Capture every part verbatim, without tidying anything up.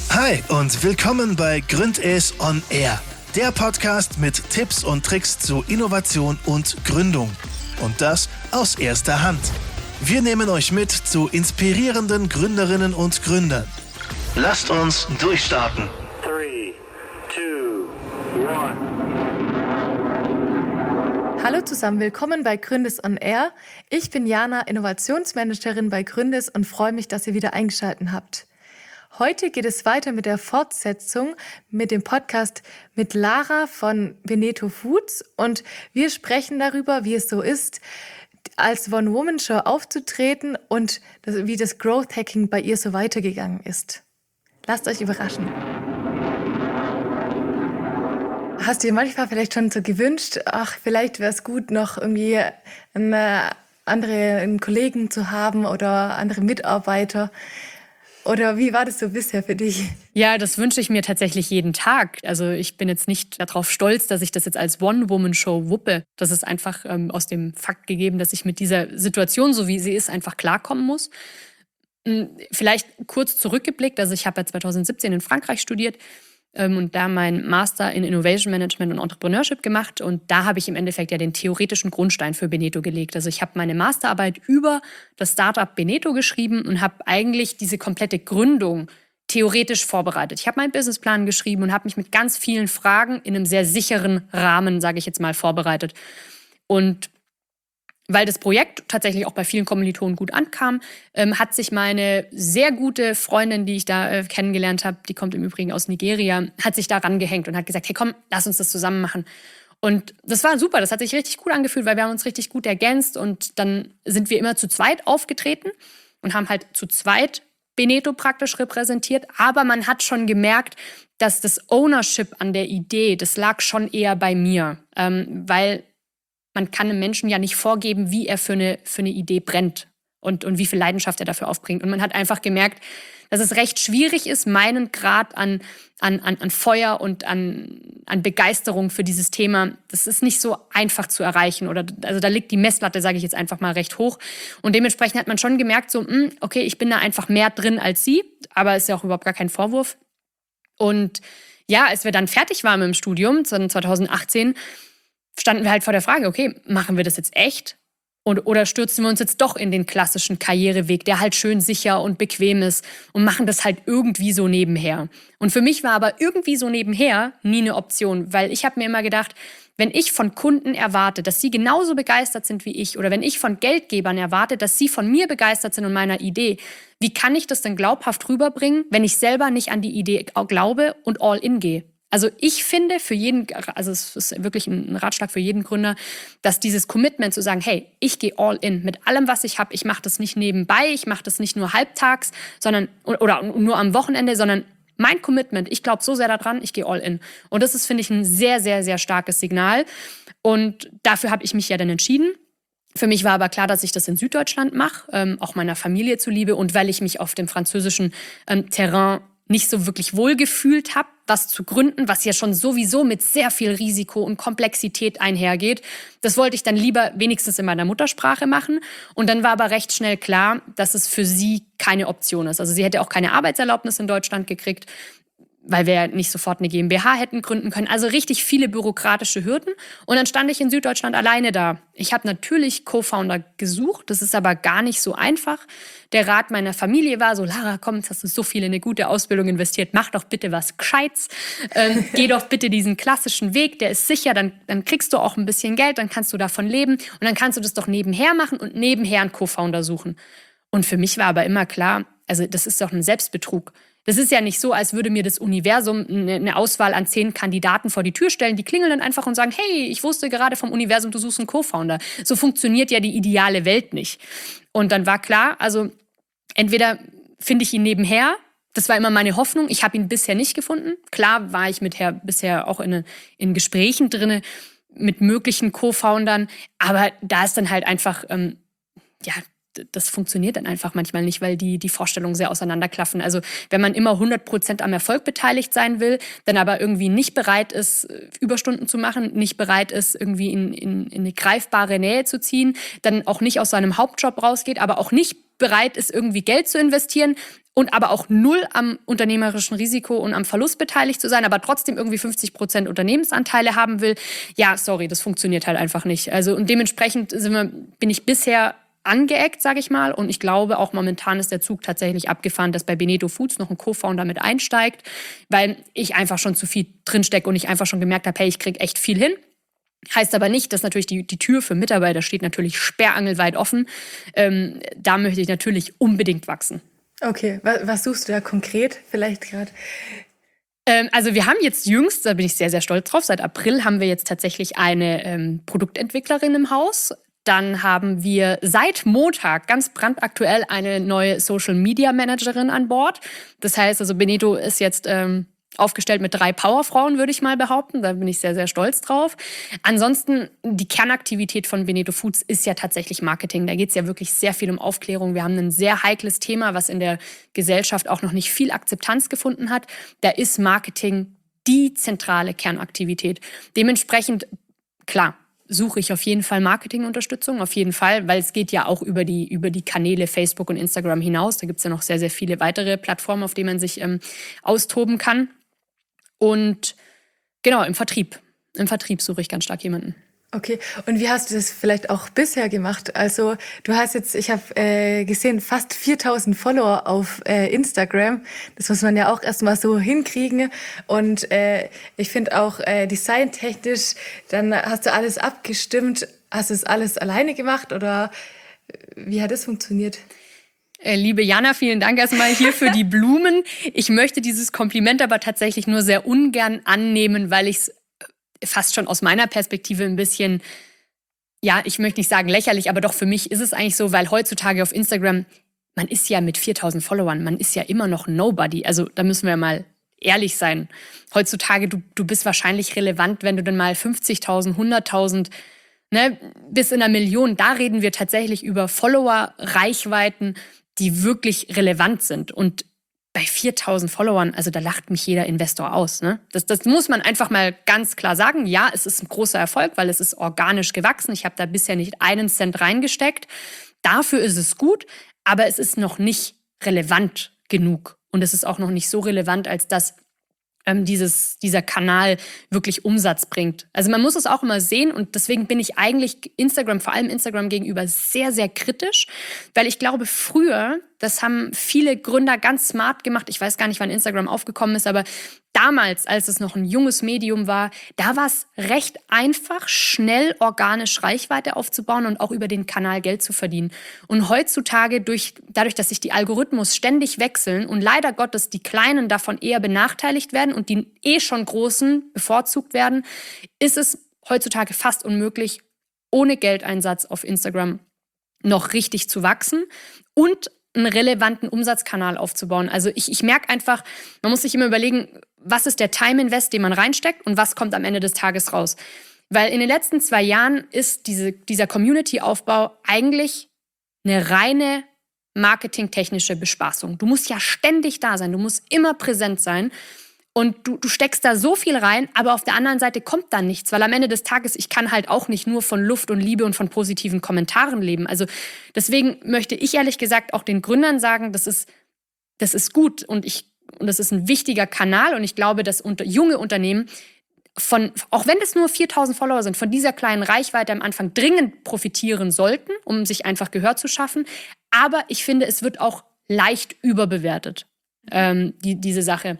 Hi und willkommen bei Gründes on Air, der Podcast mit Tipps und Tricks zu Innovation und Gründung. Und das aus erster Hand. Wir nehmen euch mit zu inspirierenden Gründerinnen und Gründern. Lasst uns durchstarten. Three, two, one. Hallo zusammen, willkommen bei Gründes on Air. Ich bin Jana, Innovationsmanagerin bei Gründes und freue mich, dass ihr wieder eingeschaltet habt. Heute geht es weiter mit der Fortsetzung mit dem Podcast mit Lara von Veneto Foods und wir sprechen darüber, wie es so ist, als One-Woman-Show aufzutreten und das, wie das Growth-Hacking bei ihr so weitergegangen ist. Lasst euch überraschen. Hast du dir manchmal vielleicht schon so gewünscht, ach, vielleicht wäre es gut, noch irgendwie eine andere einen Kollegen zu haben oder andere Mitarbeiter? Oder wie war das so bisher für dich? Ja, das wünsche ich mir tatsächlich jeden Tag. Also ich bin jetzt nicht darauf stolz, dass ich das jetzt als One-Woman-Show wuppe. Das ist einfach ähm, aus dem Fakt gegeben, dass ich mit dieser Situation, so wie sie ist, einfach klarkommen muss. Vielleicht kurz zurückgeblickt, also ich habe ja zwanzig siebzehn in Frankreich studiert ähm, und da meinen Master in Innovation Management und Entrepreneurship gemacht und da habe ich im Endeffekt ja den theoretischen Grundstein für Beneto gelegt. Also ich habe meine Masterarbeit über das Startup Beneto geschrieben und habe eigentlich diese komplette Gründung theoretisch vorbereitet. Ich habe meinen Businessplan geschrieben und habe mich mit ganz vielen Fragen in einem sehr sicheren Rahmen, sage ich jetzt mal, vorbereitet. Und weil das Projekt tatsächlich auch bei vielen Kommilitonen gut ankam, ähm, hat sich meine sehr gute Freundin, die ich da äh, kennengelernt habe, die kommt im Übrigen aus Nigeria, hat sich da rangehängt und hat gesagt, hey komm, lass uns das zusammen machen. Und das war super, das hat sich richtig gut angefühlt, weil wir haben uns richtig gut ergänzt und dann sind wir immer zu zweit aufgetreten und haben halt zu zweit Beneto praktisch repräsentiert. Aber man hat schon gemerkt, dass das Ownership an der Idee, das lag schon eher bei mir, ähm, weil man kann einem Menschen ja nicht vorgeben, wie er für eine, für eine Idee brennt und, und wie viel Leidenschaft er dafür aufbringt. Und man hat einfach gemerkt, dass es recht schwierig ist, meinen Grad an, an, an, an Feuer und an, an Begeisterung für dieses Thema, das ist nicht so einfach zu erreichen. Oder, also da liegt die Messlatte, sage ich jetzt einfach mal, recht hoch. Und dementsprechend hat man schon gemerkt, so, mh, okay, ich bin da einfach mehr drin als sie, aber ist ja auch überhaupt gar kein Vorwurf. Und ja, als wir dann fertig waren mit dem Studium, zwanzig achtzehn, standen wir halt vor der Frage, okay, machen wir das jetzt echt? Und, oder stürzen wir uns jetzt doch in den klassischen Karriereweg, der halt schön sicher und bequem ist und machen das halt irgendwie so nebenher. Und für mich war aber irgendwie so nebenher nie eine Option, weil ich habe mir immer gedacht, wenn ich von Kunden erwarte, dass sie genauso begeistert sind wie ich oder wenn ich von Geldgebern erwarte, dass sie von mir begeistert sind und meiner Idee, wie kann ich das denn glaubhaft rüberbringen, wenn ich selber nicht an die Idee glaube und all in gehe? Also ich finde für jeden, also es ist wirklich ein Ratschlag für jeden Gründer, dass dieses Commitment zu sagen, hey, ich gehe all in mit allem, was ich habe. Ich mache das nicht nebenbei, ich mache das nicht nur halbtags, sondern oder nur am Wochenende, sondern mein Commitment, ich glaube so sehr daran, ich gehe all in. Und das ist, finde ich, ein sehr, sehr, sehr starkes Signal. Und dafür habe ich mich ja dann entschieden. Für mich war aber klar, dass ich das in Süddeutschland mache, ähm, auch meiner Familie zuliebe und weil ich mich auf dem französischen ähm, Terrain nicht so wirklich wohlgefühlt habe, was zu gründen, was ja schon sowieso mit sehr viel Risiko und Komplexität einhergeht. Das wollte ich dann lieber wenigstens in meiner Muttersprache machen. Und dann war aber recht schnell klar, dass es für sie keine Option ist. Also sie hätte auch keine Arbeitserlaubnis in Deutschland gekriegt, weil wir ja nicht sofort eine GmbH hätten gründen können. Also richtig viele bürokratische Hürden. Und dann stand ich in Süddeutschland alleine da. Ich habe natürlich Co-Founder gesucht, das ist aber gar nicht so einfach. Der Rat meiner Familie war so, Lara, komm, jetzt hast du so viel in eine gute Ausbildung investiert, mach doch bitte was Gescheites. Ähm, geh doch bitte diesen klassischen Weg, der ist sicher, dann, dann kriegst du auch ein bisschen Geld, dann kannst du davon leben und dann kannst du das doch nebenher machen und nebenher einen Co-Founder suchen. Und für mich war aber immer klar, also das ist doch ein Selbstbetrug. Das ist ja nicht so, als würde mir das Universum eine Auswahl an zehn Kandidaten vor die Tür stellen. Die klingeln dann einfach und sagen, hey, ich wusste gerade vom Universum, du suchst einen Co-Founder. So funktioniert ja die ideale Welt nicht. Und dann war klar, also entweder finde ich ihn nebenher, das war immer meine Hoffnung, ich habe ihn bisher nicht gefunden. Klar war ich mit Herr bisher auch in, in Gesprächen drin mit möglichen Co-Foundern, aber da ist dann halt einfach, ähm, ja, das funktioniert dann einfach manchmal nicht, weil die, die Vorstellungen sehr auseinanderklaffen. Also wenn man immer hundert Prozent am Erfolg beteiligt sein will, dann aber irgendwie nicht bereit ist, Überstunden zu machen, nicht bereit ist, irgendwie in, in, in eine greifbare Nähe zu ziehen, dann auch nicht aus seinem Hauptjob rausgeht, aber auch nicht bereit ist, irgendwie Geld zu investieren und aber auch null am unternehmerischen Risiko und am Verlust beteiligt zu sein, aber trotzdem irgendwie fünfzig Prozent Unternehmensanteile haben will, ja, sorry, das funktioniert halt einfach nicht. Also und dementsprechend sind wir, bin ich bisher angeeckt, sage ich mal. Und ich glaube, auch momentan ist der Zug tatsächlich abgefahren, dass bei Beneto Foods noch ein Co-Founder mit einsteigt, weil ich einfach schon zu viel drinstecke und ich einfach schon gemerkt habe, hey, ich kriege echt viel hin. Heißt aber nicht, dass natürlich die, die Tür für Mitarbeiter steht natürlich sperrangelweit offen. Ähm, da möchte ich natürlich unbedingt wachsen. Okay, was, was suchst du da konkret vielleicht gerade? Ähm, also wir haben jetzt jüngst, da bin ich sehr, sehr stolz drauf, seit April haben wir jetzt tatsächlich eine ähm, Produktentwicklerin im Haus. Dann haben wir seit Montag ganz brandaktuell eine neue Social-Media-Managerin an Bord. Das heißt, also Beneto ist jetzt ähm, aufgestellt mit drei Powerfrauen, würde ich mal behaupten. Da bin ich sehr, sehr stolz drauf. Ansonsten, die Kernaktivität von Beneto Foods ist ja tatsächlich Marketing. Da geht es ja wirklich sehr viel um Aufklärung. Wir haben ein sehr heikles Thema, was in der Gesellschaft auch noch nicht viel Akzeptanz gefunden hat. Da ist Marketing die zentrale Kernaktivität. Dementsprechend, klar, suche ich auf jeden Fall Marketingunterstützung, auf jeden Fall, weil es geht ja auch über die, über die Kanäle Facebook und Instagram hinaus. Da gibt es ja noch sehr, sehr viele weitere Plattformen, auf denen man sich ähm, austoben kann. Und genau, im Vertrieb. Im Vertrieb suche ich ganz stark jemanden. Okay, und wie hast du das vielleicht auch bisher gemacht? Also du hast jetzt, ich habe äh, gesehen, fast viertausend Follower auf äh, Instagram. Das muss man ja auch erstmal so hinkriegen. Und äh, ich finde auch äh, designtechnisch, dann hast du alles abgestimmt. Hast du es alles alleine gemacht oder wie hat das funktioniert? Äh, liebe Jana, vielen Dank erstmal hier für die Blumen. Ich möchte dieses Kompliment aber tatsächlich nur sehr ungern annehmen, weil ich es fast schon aus meiner Perspektive ein bisschen, ja, ich möchte nicht sagen lächerlich, aber doch für mich ist es eigentlich so, weil heutzutage auf Instagram, man ist ja mit viertausend Followern, man ist ja immer noch Nobody. Also da müssen wir mal ehrlich sein. Heutzutage, du, du bist wahrscheinlich relevant, wenn du dann mal fünfzigtausend, hunderttausend, ne, bis in einer Million, da reden wir tatsächlich über Follower, Reichweiten, die wirklich relevant sind. Und bei viertausend Followern, also da lacht mich jeder Investor aus. Ne? Das, das muss man einfach mal ganz klar sagen. Ja, es ist ein großer Erfolg, weil es ist organisch gewachsen. Ich habe da bisher nicht einen Cent reingesteckt. Dafür ist es gut, aber es ist noch nicht relevant genug. Und es ist auch noch nicht so relevant, als dass ähm, dieses, dieser Kanal wirklich Umsatz bringt. Also man muss es auch immer sehen und deswegen bin ich eigentlich Instagram, vor allem Instagram gegenüber sehr, sehr kritisch, weil ich glaube, früher, das haben viele Gründer ganz smart gemacht. Ich weiß gar nicht, wann Instagram aufgekommen ist, aber damals, als es noch ein junges Medium war, da war es recht einfach, schnell organisch Reichweite aufzubauen und auch über den Kanal Geld zu verdienen. Und heutzutage, durch, dadurch, dass sich die Algorithmus ständig wechseln und leider Gottes die Kleinen davon eher benachteiligt werden und die eh schon Großen bevorzugt werden, ist es heutzutage fast unmöglich, ohne Geldeinsatz auf Instagram noch richtig zu wachsen und einen relevanten Umsatzkanal aufzubauen. Also ich, ich merke einfach, man muss sich immer überlegen, was ist der Time-Invest, den man reinsteckt und was kommt am Ende des Tages raus. Weil in den letzten zwei Jahren ist diese, dieser Community-Aufbau eigentlich eine reine marketingtechnische Bespaßung. Du musst ja ständig da sein, du musst immer präsent sein. Und du, du steckst da so viel rein, aber auf der anderen Seite kommt dann nichts. Weil am Ende des Tages, ich kann halt auch nicht nur von Luft und Liebe und von positiven Kommentaren leben. Also deswegen möchte ich ehrlich gesagt auch den Gründern sagen, das ist, das ist gut und, ich, und das ist ein wichtiger Kanal. Und ich glaube, dass unter, junge Unternehmen, von, auch wenn es nur viertausend Follower sind, von dieser kleinen Reichweite am Anfang dringend profitieren sollten, um sich einfach Gehör zu schaffen. Aber ich finde, es wird auch leicht überbewertet, ähm, die, diese Sache.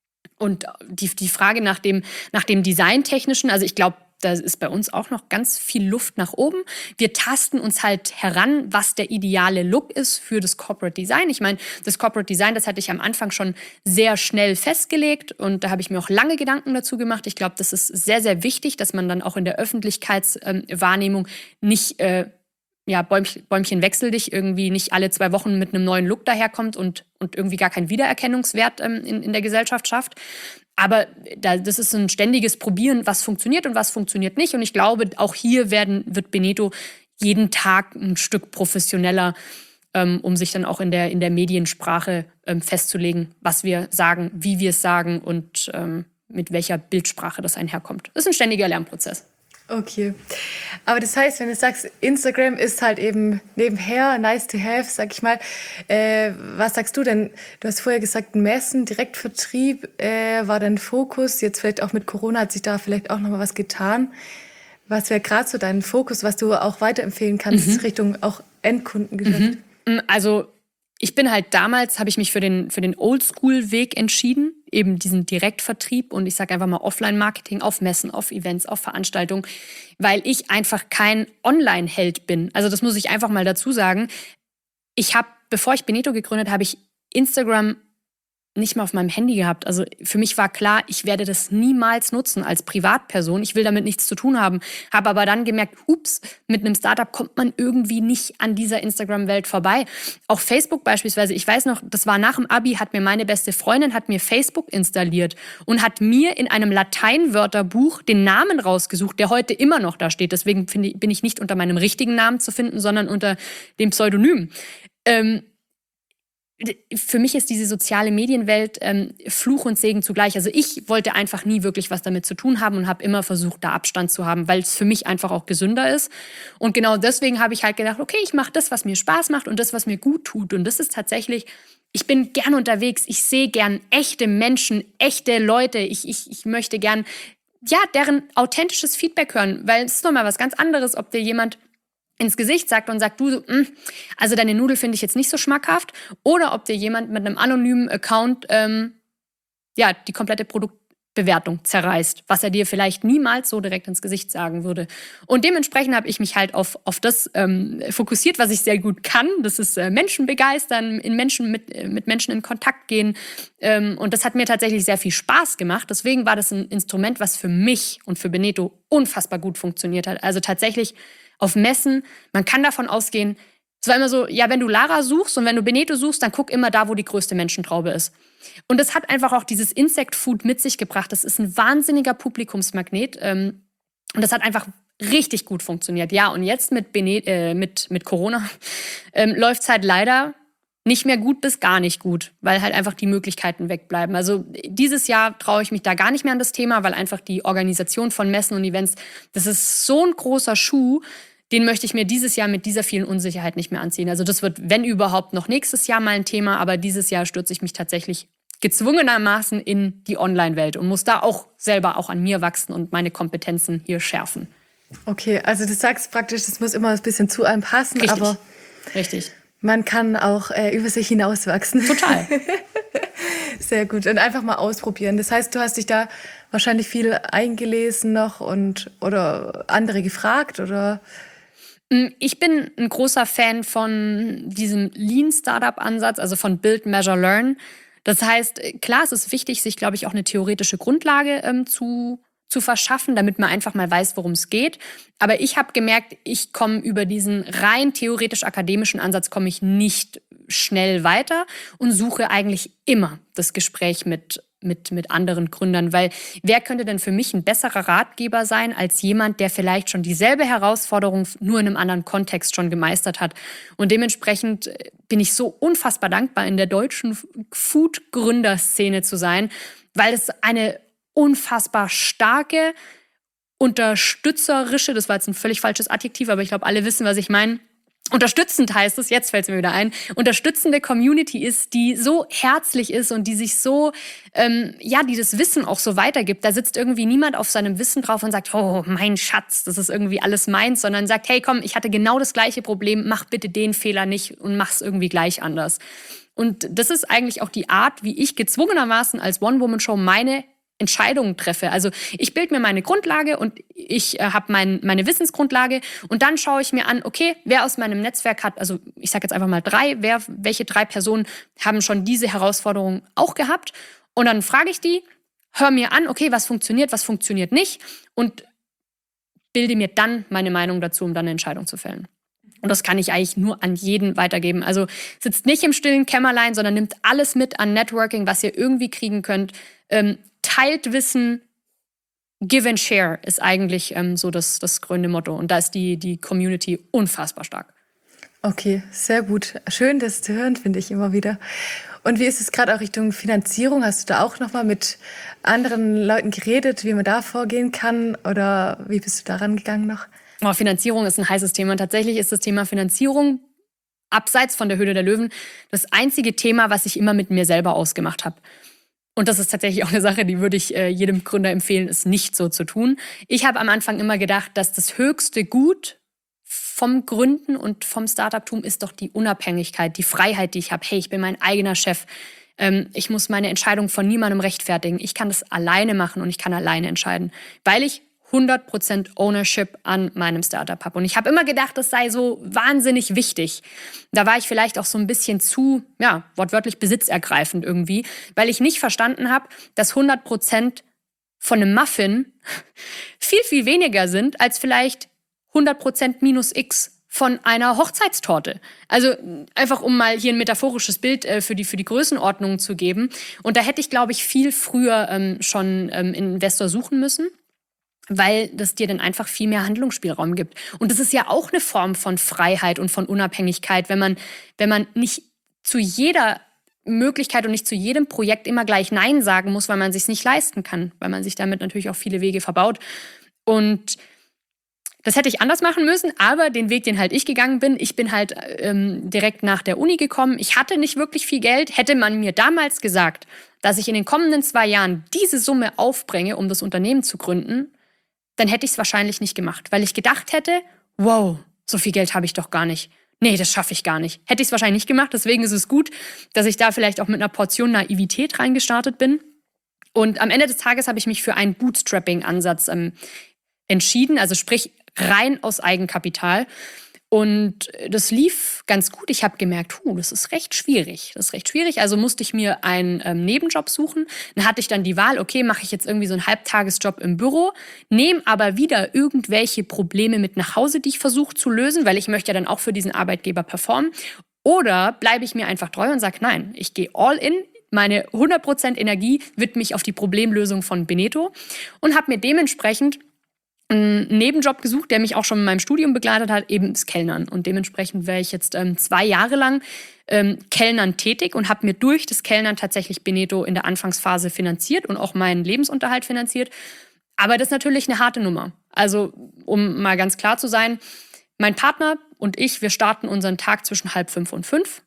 Und die, die Frage nach dem, nach dem Designtechnischen, also ich glaube, da ist bei uns auch noch ganz viel Luft nach oben. Wir tasten uns halt heran, was der ideale Look ist für das Corporate Design. Ich meine, das Corporate Design, das hatte ich am Anfang schon sehr schnell festgelegt und da habe ich mir auch lange Gedanken dazu gemacht. Ich glaube, das ist sehr, sehr wichtig, dass man dann auch in der Öffentlichkeitswahrnehmung nicht äh, ja, Bäumchen, Bäumchen wechsel dich, irgendwie nicht alle zwei Wochen mit einem neuen Look daherkommt und, und irgendwie gar keinen Wiedererkennungswert ähm, in, in der Gesellschaft schafft. Aber da, das ist ein ständiges Probieren, was funktioniert und was funktioniert nicht. Und ich glaube, auch hier werden, wird Beneto jeden Tag ein Stück professioneller, ähm, um sich dann auch in der, in der Mediensprache ähm, festzulegen, was wir sagen, wie wir es sagen und ähm, mit welcher Bildsprache das einherkommt. Das ist ein ständiger Lernprozess. Okay. Aber das heißt, wenn du sagst, Instagram ist halt eben nebenher, nice to have, sag ich mal, äh, was sagst du denn? Du hast vorher gesagt, Messen, Direktvertrieb äh, war dein Fokus. Jetzt vielleicht auch mit Corona hat sich da vielleicht auch nochmal was getan. Was wäre gerade so dein Fokus, was du auch weiterempfehlen kannst, mhm. Richtung auch Endkundengeschäft? Mhm. Also ich bin halt damals, habe ich mich für den, für den Oldschool-Weg entschieden, eben diesen Direktvertrieb und ich sage einfach mal Offline-Marketing auf Messen, auf Events, auf Veranstaltungen, weil ich einfach kein Online-Held bin. Also das muss ich einfach mal dazu sagen. Ich habe, bevor ich Beneto gegründet habe, ich Instagram nicht mal auf meinem Handy gehabt. Also für mich war klar, ich werde das niemals nutzen als Privatperson. Ich will damit nichts zu tun haben. Habe aber dann gemerkt, ups, mit einem Startup kommt man irgendwie nicht an dieser Instagram-Welt vorbei. Auch Facebook beispielsweise. Ich weiß noch, das war nach dem Abi, hat mir meine beste Freundin, hat mir Facebook installiert und hat mir in einem Lateinwörterbuch den Namen rausgesucht, der heute immer noch da steht. Deswegen finde ich, bin ich nicht unter meinem richtigen Namen zu finden, sondern unter dem Pseudonym. Ähm, Für mich ist diese soziale Medienwelt ähm, Fluch und Segen zugleich. Also ich wollte einfach nie wirklich was damit zu tun haben und habe immer versucht, da Abstand zu haben, weil es für mich einfach auch gesünder ist. Und genau deswegen habe ich halt gedacht, okay, ich mache das, was mir Spaß macht und das, was mir gut tut. Und das ist tatsächlich, ich bin gern unterwegs, ich sehe gern echte Menschen, echte Leute. Ich, ich, ich möchte gern, ja, deren authentisches Feedback hören, weil es ist nochmal was ganz anderes, ob dir jemand ins Gesicht sagt und sagt, du, also deine Nudel finde ich jetzt nicht so schmackhaft, oder ob dir jemand mit einem anonymen Account ähm, ja, die komplette Produktbewertung zerreißt, was er dir vielleicht niemals so direkt ins Gesicht sagen würde. Und dementsprechend habe ich mich halt auf, auf das ähm, fokussiert, was ich sehr gut kann. Das ist äh, Menschen begeistern, in Menschen mit, äh, mit Menschen in Kontakt gehen. Ähm, und das hat mir tatsächlich sehr viel Spaß gemacht. Deswegen war das ein Instrument, was für mich und für Beneto unfassbar gut funktioniert hat. Also tatsächlich auf Messen, man kann davon ausgehen, es war immer so, ja, wenn du Lara suchst und wenn du Beneto suchst, dann guck immer da, wo die größte Menschentraube ist. Und das hat einfach auch dieses Insect Food mit sich gebracht. Das ist ein wahnsinniger Publikumsmagnet. Ähm, und das hat einfach richtig gut funktioniert. Ja, und jetzt mit, Bene- äh, mit, mit Corona ähm, läuft es halt leider nicht mehr gut bis gar nicht gut, weil halt einfach die Möglichkeiten wegbleiben. Also dieses Jahr traue ich mich da gar nicht mehr an das Thema, weil einfach die Organisation von Messen und Events, das ist so ein großer Schuh, den möchte ich mir dieses Jahr mit dieser vielen Unsicherheit nicht mehr anziehen. Also das wird, wenn überhaupt, noch nächstes Jahr mal ein Thema, aber dieses Jahr stürze ich mich tatsächlich gezwungenermaßen in die Online-Welt und muss da auch selber auch an mir wachsen und meine Kompetenzen hier schärfen. Okay, also du sagst praktisch, das muss immer ein bisschen zu einem passen, Richtig. aber Richtig. man kann auch äh, über sich hinauswachsen. Total. Sehr gut. Und einfach mal ausprobieren. Das heißt, du hast dich da wahrscheinlich viel eingelesen noch und oder andere gefragt, oder? Ich bin ein großer Fan von diesem Lean-Startup-Ansatz, also von Build, Measure, Learn. Das heißt, klar, es ist wichtig, sich, glaube ich, auch eine theoretische Grundlage ähm, zu, zu verschaffen, damit man einfach mal weiß, worum es geht. Aber ich habe gemerkt, ich komme über diesen rein theoretisch-akademischen Ansatz komme ich nicht schnell weiter und suche eigentlich immer das Gespräch mit Mit, mit anderen Gründern, weil wer könnte denn für mich ein besserer Ratgeber sein als jemand, der vielleicht schon dieselbe Herausforderung nur in einem anderen Kontext schon gemeistert hat. Und dementsprechend bin ich so unfassbar dankbar, in der deutschen Food-Gründerszene zu sein, weil es eine unfassbar starke, unterstützerische, das war jetzt ein völlig falsches Adjektiv, aber ich glaube, alle wissen, was ich meine, unterstützend heißt es, jetzt fällt es mir wieder ein, unterstützende Community ist, die so herzlich ist und die sich so, ähm, ja, die das Wissen auch so weitergibt. Da sitzt irgendwie niemand auf seinem Wissen drauf und sagt, oh, mein Schatz, das ist irgendwie alles meins, sondern sagt, hey, komm, ich hatte genau das gleiche Problem, mach bitte den Fehler nicht und mach's irgendwie gleich anders. Und das ist eigentlich auch die Art, wie ich gezwungenermaßen als One-Woman-Show meine Entscheidungen treffe. Also ich bilde mir meine Grundlage und ich äh, habe mein, meine Wissensgrundlage und dann schaue ich mir an, okay, wer aus meinem Netzwerk hat, also ich sage jetzt einfach mal drei, wer, welche drei Personen haben schon diese Herausforderungen auch gehabt, und dann frage ich die, höre mir an, okay, was funktioniert, was funktioniert nicht, und bilde mir dann meine Meinung dazu, um dann eine Entscheidung zu fällen. Und das kann ich eigentlich nur an jeden weitergeben. Also sitzt nicht im stillen Kämmerlein, sondern nimmt alles mit an Networking, was ihr irgendwie kriegen könnt. Ähm, teilt Wissen, give and share ist eigentlich ähm, so das, das grüne Motto. Und da ist die, die Community unfassbar stark. Okay, sehr gut. Schön, das zu hören, finde ich immer wieder. Und wie ist es gerade auch Richtung Finanzierung? Hast du da auch nochmal mit anderen Leuten geredet, wie man da vorgehen kann? Oder wie bist du daran gegangen noch? Oh, Finanzierung ist ein heißes Thema. Tatsächlich ist das Thema Finanzierung abseits von der Höhle der Löwen das einzige Thema, was ich immer mit mir selber ausgemacht habe. Und das ist tatsächlich auch eine Sache, die würde ich äh, jedem Gründer empfehlen, es nicht so zu tun. Ich habe am Anfang immer gedacht, dass das höchste Gut vom Gründen und vom Startup-Tum ist doch die Unabhängigkeit, die Freiheit, die ich habe. Hey, ich bin mein eigener Chef. Ähm, ich muss meine Entscheidung von niemandem rechtfertigen. Ich kann das alleine machen und ich kann alleine entscheiden, weil ich hundert Prozent Ownership an meinem Startup habe. Und ich habe immer gedacht, das sei so wahnsinnig wichtig. Da war ich vielleicht auch so ein bisschen zu, ja, wortwörtlich besitzergreifend irgendwie, weil ich nicht verstanden habe, dass hundert Prozent von einem Muffin viel, viel weniger sind als vielleicht hundert Prozent minus X von einer Hochzeitstorte. Also einfach, um mal hier ein metaphorisches Bild äh, für die, für die Größenordnung zu geben. Und da hätte ich, glaube ich, viel früher ähm, schon ähm, einen Investor suchen müssen, weil das dir dann einfach viel mehr Handlungsspielraum gibt. Und das ist ja auch eine Form von Freiheit und von Unabhängigkeit, wenn man, wenn man nicht zu jeder Möglichkeit und nicht zu jedem Projekt immer gleich Nein sagen muss, weil man es sich nicht leisten kann, weil man sich damit natürlich auch viele Wege verbaut. Und das hätte ich anders machen müssen, aber den Weg, den halt ich gegangen bin, ich bin halt ähm, direkt nach der Uni gekommen. Ich hatte nicht wirklich viel Geld. Hätte man mir damals gesagt, dass ich in den kommenden zwei Jahren diese Summe aufbringe, um das Unternehmen zu gründen, dann hätte ich es wahrscheinlich nicht gemacht, weil ich gedacht hätte, wow, so viel Geld habe ich doch gar nicht. Nee, das schaffe ich gar nicht. Hätte ich es wahrscheinlich nicht gemacht, deswegen ist es gut, dass ich da vielleicht auch mit einer Portion Naivität reingestartet bin. Und am Ende des Tages habe ich mich für einen Bootstrapping-Ansatz ähm, entschieden, also sprich rein aus Eigenkapital. Und das lief ganz gut. Ich habe gemerkt, huh, das ist recht schwierig. Das ist recht schwierig. Also musste ich mir einen ähm, Nebenjob suchen. Dann hatte ich dann die Wahl, okay, mache ich jetzt irgendwie so einen Halbtagesjob im Büro, nehme aber wieder irgendwelche Probleme mit nach Hause, die ich versuche zu lösen, weil ich möchte ja dann auch für diesen Arbeitgeber performen. Oder bleibe ich mir einfach treu und sage, nein, ich gehe all in. Meine hundert Prozent Energie widme ich auf die Problemlösung von Beneto und habe mir dementsprechend einen Nebenjob gesucht, der mich auch schon in meinem Studium begleitet hat, eben das Kellnern. Und dementsprechend wäre ich jetzt ähm, zwei Jahre lang ähm, Kellnern tätig und habe mir durch das Kellnern tatsächlich Beneto in der Anfangsphase finanziert und auch meinen Lebensunterhalt finanziert. Aber das ist natürlich eine harte Nummer. Also, um mal ganz klar zu sein, mein Partner und ich, wir starten unseren Tag zwischen halb fünf und fünf.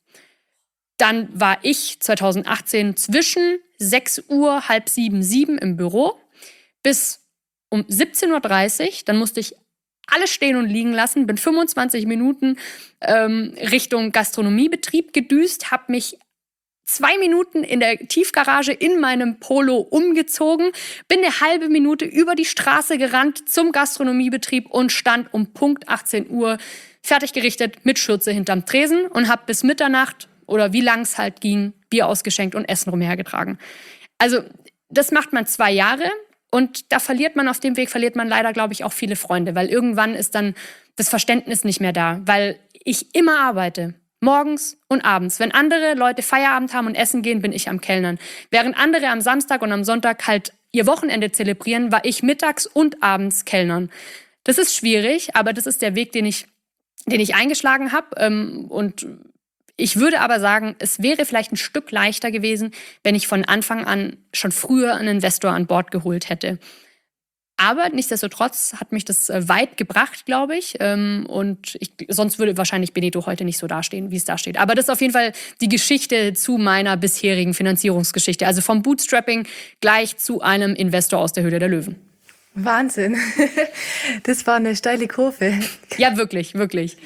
Dann war ich zweitausendachtzehn zwischen sechs Uhr, halb sieben, sieben im Büro bis um siebzehn Uhr dreißig, dann musste ich alles stehen und liegen lassen, bin fünfundzwanzig Minuten ähm, Richtung Gastronomiebetrieb gedüst, habe mich zwei Minuten in der Tiefgarage in meinem Polo umgezogen, bin eine halbe Minute über die Straße gerannt zum Gastronomiebetrieb und stand um Punkt achtzehn Uhr fertig gerichtet mit Schürze hinterm Tresen und habe bis Mitternacht oder wie lang es halt ging, Bier ausgeschenkt und Essen rumhergetragen. Also das macht man zwei Jahre. Und da verliert man auf dem Weg, verliert man leider, glaube ich, auch viele Freunde, weil irgendwann ist dann das Verständnis nicht mehr da, weil ich immer arbeite, morgens und abends. Wenn andere Leute Feierabend haben und essen gehen, bin ich am Kellnern. Während andere am Samstag und am Sonntag halt ihr Wochenende zelebrieren, war ich mittags und abends Kellnern. Das ist schwierig, aber das ist der Weg, den ich, den ich eingeschlagen habe. Und ich würde aber sagen, es wäre vielleicht ein Stück leichter gewesen, wenn ich von Anfang an schon früher einen Investor an Bord geholt hätte. Aber nichtsdestotrotz hat mich das weit gebracht, glaube ich. Und ich, sonst würde wahrscheinlich Beneto heute nicht so dastehen, wie es da steht. Aber das ist auf jeden Fall die Geschichte zu meiner bisherigen Finanzierungsgeschichte. Also vom Bootstrapping gleich zu einem Investor aus der Höhle der Löwen. Wahnsinn. Das war eine steile Kurve. Ja, wirklich, wirklich.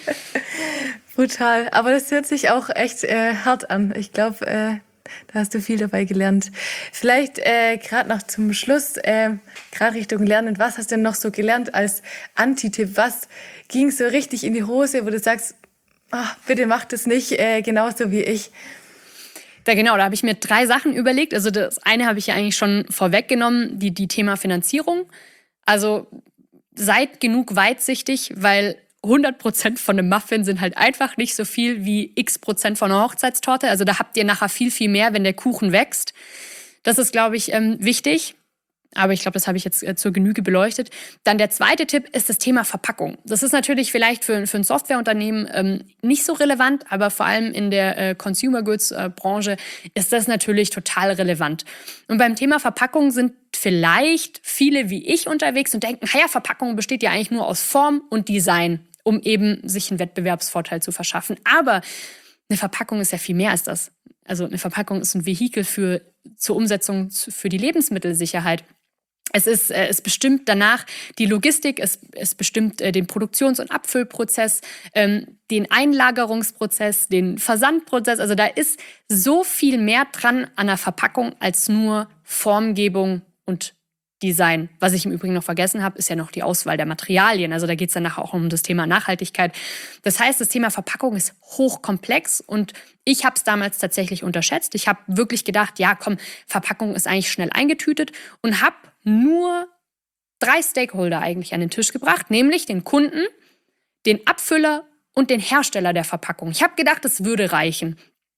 Brutal. Aber das hört sich auch echt äh, hart an. Ich glaube, äh, da hast du viel dabei gelernt. Vielleicht äh, gerade noch zum Schluss, äh, gerade Richtung Lernen, was hast du denn noch so gelernt als Anti-Tipp? Was ging so richtig in die Hose, wo du sagst, ach, bitte mach das nicht äh, genauso wie ich? Ja, genau, da habe ich mir drei Sachen überlegt. Also das eine habe ich ja eigentlich schon vorweggenommen, die, die Thema Finanzierung. Also seid genug weitsichtig, weil hundert Prozent von einem Muffin sind halt einfach nicht so viel wie x Prozent von einer Hochzeitstorte. Also da habt ihr nachher viel, viel mehr, wenn der Kuchen wächst. Das ist, glaube ich, ähm, wichtig. Aber ich glaube, das habe ich jetzt äh, zur Genüge beleuchtet. Dann der zweite Tipp ist das Thema Verpackung. Das ist natürlich vielleicht für, für ein Softwareunternehmen ähm, nicht so relevant, aber vor allem in der äh, Consumer Goods äh, Branche ist das natürlich total relevant. Und beim Thema Verpackung sind vielleicht viele wie ich unterwegs und denken, naja, Verpackung besteht ja eigentlich nur aus Form und Design, um eben sich einen Wettbewerbsvorteil zu verschaffen. Aber eine Verpackung ist ja viel mehr als das. Also eine Verpackung ist ein Vehikel für, zur Umsetzung für die Lebensmittelsicherheit. Es ist, äh, es bestimmt danach die Logistik, es, es bestimmt äh, den Produktions- und Abfüllprozess, ähm, den Einlagerungsprozess, den Versandprozess. Also da ist so viel mehr dran an der Verpackung als nur Formgebung und Design. Was ich im Übrigen noch vergessen habe, ist ja noch die Auswahl der Materialien. Also da geht es dann nachher auch um das Thema Nachhaltigkeit. Das heißt, das Thema Verpackung ist hochkomplex und ich habe es damals tatsächlich unterschätzt. Ich habe wirklich gedacht, ja komm, Verpackung ist eigentlich schnell eingetütet und habe nur drei Stakeholder eigentlich an den Tisch gebracht, nämlich den Kunden, den Abfüller und den Hersteller der Verpackung. Ich habe gedacht, es würde reichen.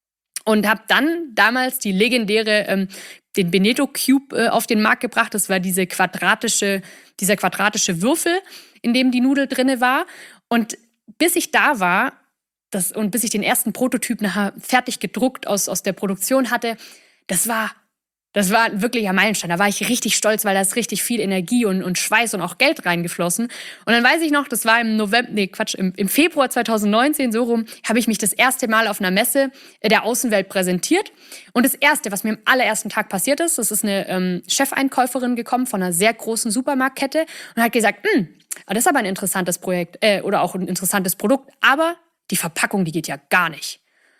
Und habe dann damals die legendäre, ähm, den Beneto Cube äh, auf den Markt gebracht. Das war diese quadratische, dieser quadratische Würfel, in dem die Nudel drinne war. Und bis ich da war das, und bis ich den ersten Prototyp nachher fertig gedruckt aus, aus der Produktion hatte, das war, das war ein wirklicher Meilenstein. Da war ich richtig stolz, weil da ist richtig viel Energie und, und Schweiß und auch Geld reingeflossen. Und dann weiß ich noch, das war im November, nee Quatsch, im, im Februar zwanzig neunzehn, so rum, habe ich mich das erste Mal auf einer Messe der Außenwelt präsentiert. Und das Erste, was mir am allerersten Tag passiert ist, das ist eine ähm, Chefeinkäuferin gekommen von einer sehr großen Supermarktkette und hat gesagt, hm, das ist aber ein interessantes Projekt äh, oder auch ein interessantes Produkt, aber die Verpackung, die geht ja gar nicht.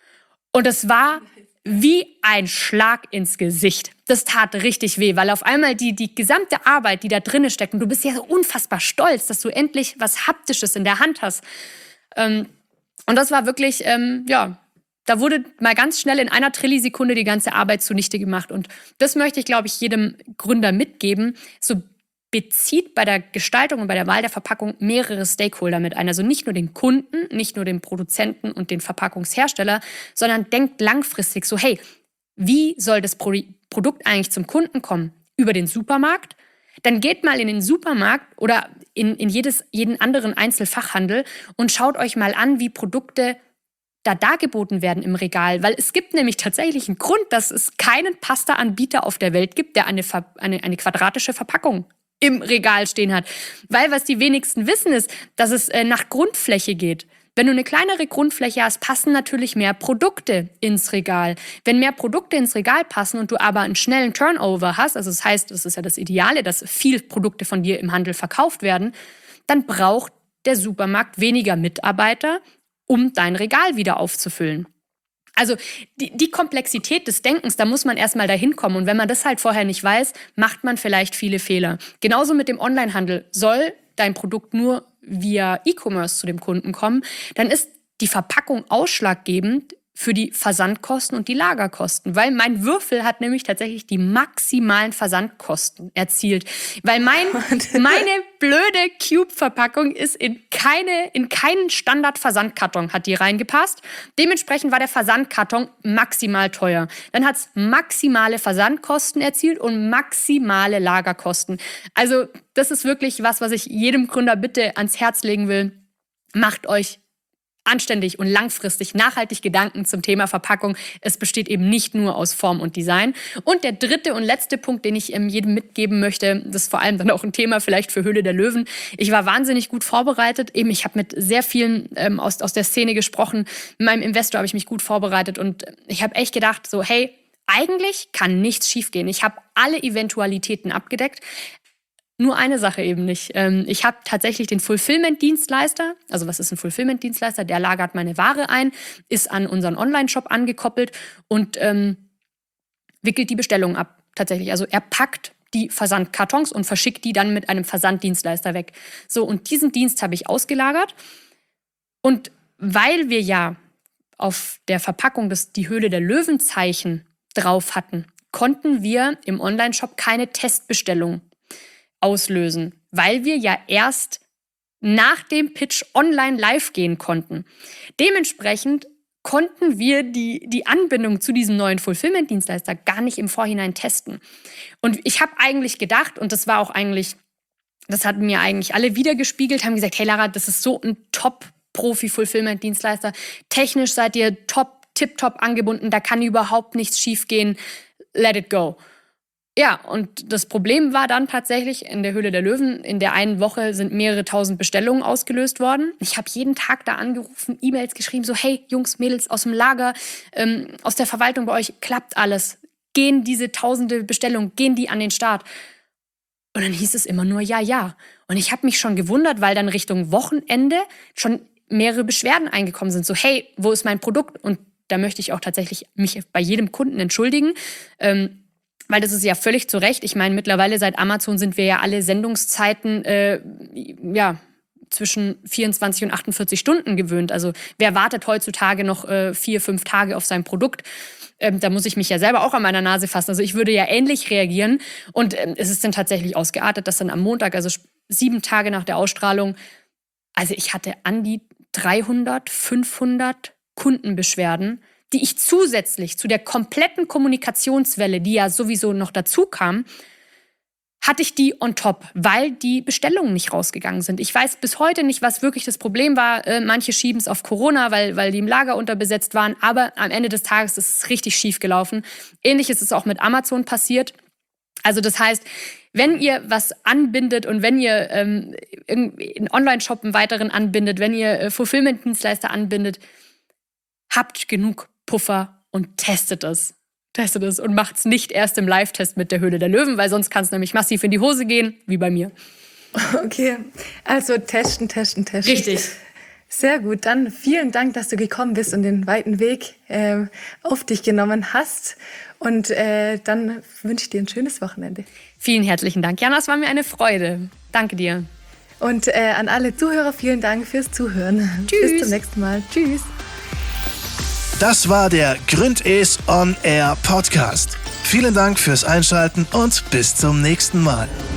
Und das war wie ein Schlag ins Gesicht. Das tat richtig weh, weil auf einmal die, die gesamte Arbeit, die da drin steckt, und du bist ja so unfassbar stolz, dass du endlich was Haptisches in der Hand hast. Ähm, und das war wirklich, ähm, ja, da wurde mal ganz schnell in einer Trillisekunde die ganze Arbeit zunichte gemacht. Und das möchte ich, glaube ich, jedem Gründer mitgeben. So bezieht bei der Gestaltung und bei der Wahl der Verpackung mehrere Stakeholder mit ein. Also nicht nur den Kunden, nicht nur den Produzenten und den Verpackungshersteller, sondern denkt langfristig so, hey, wie soll das Pro- Produkt eigentlich zum Kunden kommen? Über den Supermarkt? Dann geht mal in den Supermarkt oder in, in jedes, jeden anderen Einzelfachhandel und schaut euch mal an, wie Produkte da dargeboten werden im Regal. Weil es gibt nämlich tatsächlich einen Grund, dass es keinen Pasta-Anbieter auf der Welt gibt, der eine, eine, eine quadratische Verpackung im Regal stehen hat. Weil was die wenigsten wissen ist, dass es äh, nach Grundfläche geht. Wenn du eine kleinere Grundfläche hast, passen natürlich mehr Produkte ins Regal. Wenn mehr Produkte ins Regal passen und du aber einen schnellen Turnover hast, also das heißt, das ist ja das Ideale, dass viele Produkte von dir im Handel verkauft werden, dann braucht der Supermarkt weniger Mitarbeiter, um dein Regal wieder aufzufüllen. Also die, die Komplexität des Denkens, da muss man erstmal dahin kommen. Und wenn man das halt vorher nicht weiß, macht man vielleicht viele Fehler. Genauso mit dem Onlinehandel. Soll dein Produkt nur via E-Commerce zu dem Kunden kommen, dann ist die Verpackung ausschlaggebend für die Versandkosten und die Lagerkosten. Weil mein Würfel hat nämlich tatsächlich die maximalen Versandkosten erzielt. Weil mein, meine blöde Cube-Verpackung ist in keine, in keinen Standard-Versandkarton hat die reingepasst. Dementsprechend war der Versandkarton maximal teuer. Dann hat es maximale Versandkosten erzielt und maximale Lagerkosten. Also das ist wirklich was, was ich jedem Gründer bitte ans Herz legen will. Macht euch anständig und langfristig nachhaltig Gedanken zum Thema Verpackung. Es besteht eben nicht nur aus Form und Design. Und der dritte und letzte Punkt, den ich ähm, jedem mitgeben möchte, das ist vor allem dann auch ein Thema vielleicht für Höhle der Löwen. Ich war wahnsinnig gut vorbereitet. Eben, ich habe mit sehr vielen ähm, aus, aus der Szene gesprochen. Mit meinem Investor habe ich mich gut vorbereitet und ich habe echt gedacht, so hey, eigentlich kann nichts schiefgehen. Ich habe alle Eventualitäten abgedeckt. Nur eine Sache eben nicht. Ich habe tatsächlich den Fulfillment-Dienstleister, also was ist ein Fulfillment-Dienstleister? Der lagert meine Ware ein, ist an unseren Online-Shop angekoppelt und ähm, wickelt die Bestellung ab. Tatsächlich, also er packt die Versandkartons und verschickt die dann mit einem Versanddienstleister weg. So, und diesen Dienst habe ich ausgelagert. Und weil wir ja auf der Verpackung das, die Höhle der Löwenzeichen drauf hatten, konnten wir im Online-Shop keine Testbestellung auslösen, weil wir ja erst nach dem Pitch online live gehen konnten. Dementsprechend konnten wir die, die Anbindung zu diesem neuen Fulfillment-Dienstleister gar nicht im Vorhinein testen. Und ich habe eigentlich gedacht, und das war auch eigentlich, das hatten mir eigentlich alle wiedergespiegelt, haben gesagt, hey Lara, das ist so ein Top-Profi-Fulfillment-Dienstleister. Technisch seid ihr top, tipptopp angebunden, da kann überhaupt nichts schiefgehen. Let it go. Ja, und das Problem war dann tatsächlich in der Höhle der Löwen, in der einen Woche sind mehrere tausend Bestellungen ausgelöst worden. Ich habe jeden Tag da angerufen, E-Mails geschrieben, so hey, Jungs, Mädels aus dem Lager, ähm, aus der Verwaltung bei euch, klappt alles. Gehen diese tausende Bestellungen, gehen die an den Start? Und dann hieß es immer nur ja, ja. Und ich habe mich schon gewundert, weil dann Richtung Wochenende schon mehrere Beschwerden eingekommen sind. So hey, wo ist mein Produkt? Und da möchte ich auch tatsächlich mich bei jedem Kunden entschuldigen. Ähm, Weil das ist ja völlig zu Recht. Ich meine, mittlerweile seit Amazon sind wir ja alle Sendungszeiten äh, ja, zwischen vierundzwanzig und achtundvierzig Stunden gewöhnt. Also wer wartet heutzutage noch äh, vier, fünf Tage auf sein Produkt? Ähm, da muss ich mich ja selber auch an meiner Nase fassen. Also ich würde ja ähnlich reagieren. Und ähm, es ist dann tatsächlich ausgeartet, dass dann am Montag, also sieben Tage nach der Ausstrahlung, also ich hatte an die dreihundert, fünfhundert Kundenbeschwerden, die ich zusätzlich zu der kompletten Kommunikationswelle, die ja sowieso noch dazu kam, hatte ich die on top, weil die Bestellungen nicht rausgegangen sind. Ich weiß bis heute nicht, was wirklich das Problem war. Äh, manche schieben es auf Corona, weil, weil die im Lager unterbesetzt waren. Aber am Ende des Tages ist es richtig schief gelaufen. Ähnliches ist auch mit Amazon passiert. Also das heißt, wenn ihr was anbindet und wenn ihr ähm, einen Online-Shop einen weiteren anbindet, wenn ihr äh, Fulfillment-Dienstleister anbindet, habt genug Puffer und testet es. Testet es und macht es nicht erst im Live-Test mit der Höhle der Löwen, weil sonst kann es nämlich massiv in die Hose gehen, wie bei mir. Okay, also testen, testen, testen. Richtig. Sehr gut, dann vielen Dank, dass du gekommen bist und den weiten Weg äh, auf dich genommen hast. Und äh, dann wünsche ich dir ein schönes Wochenende. Vielen herzlichen Dank, Jana, es war mir eine Freude. Danke dir. Und äh, an alle Zuhörer, vielen Dank fürs Zuhören. Tschüss. Bis zum nächsten Mal. Tschüss. Das war der Gründes on Air Podcast. Vielen Dank fürs Einschalten und bis zum nächsten Mal.